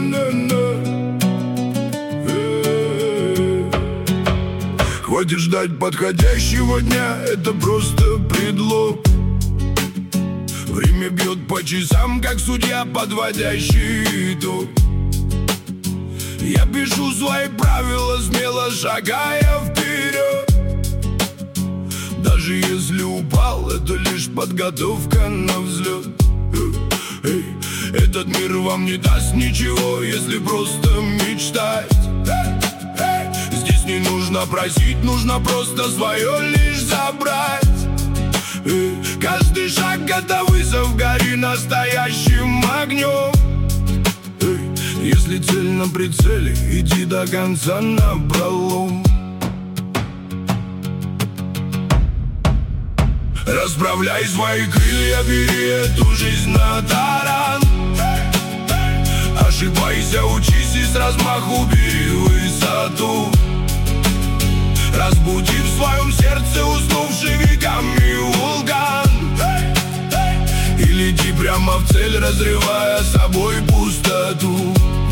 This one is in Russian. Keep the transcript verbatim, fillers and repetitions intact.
Хватит ждать подходящего дня, это просто предлог. Время бьет по часам, как судья, подводящий итог. Я пишу свои правила, смело шагая вперед. Даже если упал, это лишь подготовка на взлет. Эй, этот мир вам не даст ничего, если просто мечтать. Здесь не нужно просить, нужно просто свое лишь забрать. Эй, каждый шаг — это вызов, гори настоящим огнем. Эй, если цель на прицеле, иди до конца напролом. Расправляй свои крылья, бери эту жизнь на таран. Ошибайся, учись и с размаху бери высоту. Разбуди в своем сердце уснувший веками вулкан. И лети прямо в цель, разрывая собой пустоту.